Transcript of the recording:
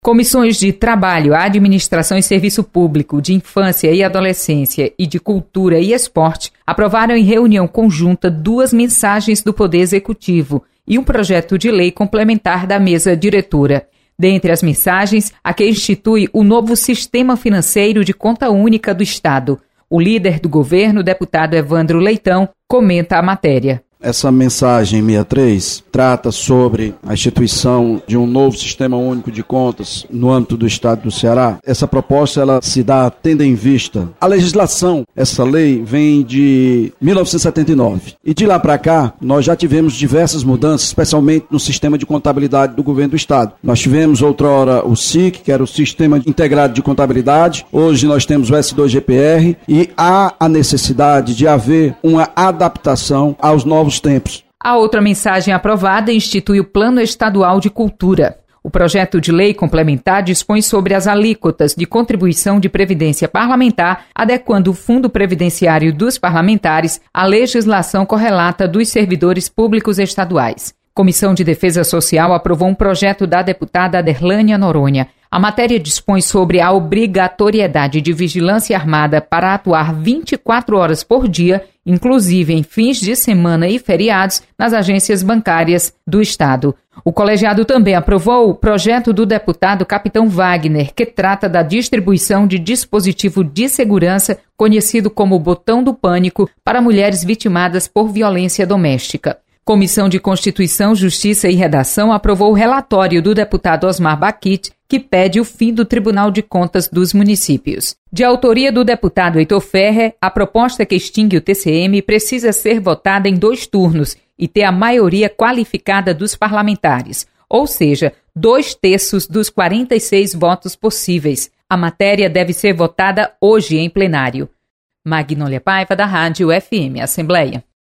Comissões de Trabalho, Administração e Serviço Público, de Infância e Adolescência e de Cultura e Esporte aprovaram em reunião conjunta 2 mensagens do Poder Executivo e um projeto de lei complementar da mesa diretora. Dentre as mensagens, a que institui o novo Sistema Financeiro de Conta Única do Estado. O líder do governo, deputado Evandro Leitão, comenta a matéria. Essa mensagem 63 trata sobre a instituição de um novo Sistema Único de Contas no âmbito do Estado do Ceará. Essa proposta ela se dá tendo em vista a legislação. Essa lei vem de 1979 e de lá para cá nós já tivemos diversas mudanças, especialmente no sistema de contabilidade do governo do Estado. Nós tivemos outrora o SIC, que era o Sistema Integrado de Contabilidade. Hoje nós temos o S2GPR e há a necessidade de haver uma adaptação aos novos tempos. A outra mensagem aprovada institui o Plano Estadual de Cultura. O projeto de lei complementar dispõe sobre as alíquotas de contribuição de previdência parlamentar, adequando o fundo previdenciário dos parlamentares à legislação correlata dos servidores públicos estaduais. Comissão de Defesa Social aprovou um projeto da deputada Aderlânia Noronha. A matéria dispõe sobre a obrigatoriedade de vigilância armada para atuar 24 horas por dia, inclusive em fins de semana e feriados, nas agências bancárias do Estado. O colegiado também aprovou o projeto do deputado Capitão Wagner, que trata da distribuição de dispositivo de segurança, conhecido como botão do pânico, para mulheres vitimadas por violência doméstica. Comissão de Constituição, Justiça e Redação aprovou o relatório do deputado Osmar Baquite, que pede o fim do Tribunal de Contas dos Municípios. De autoria do deputado Heitor Ferrer, a proposta que extingue o TCM precisa ser votada em 2 turnos e ter a maioria qualificada dos parlamentares, ou seja, 2/3 dos 46 votos possíveis. A matéria deve ser votada hoje em plenário. Magnólia Paiva, da Rádio FM Assembleia.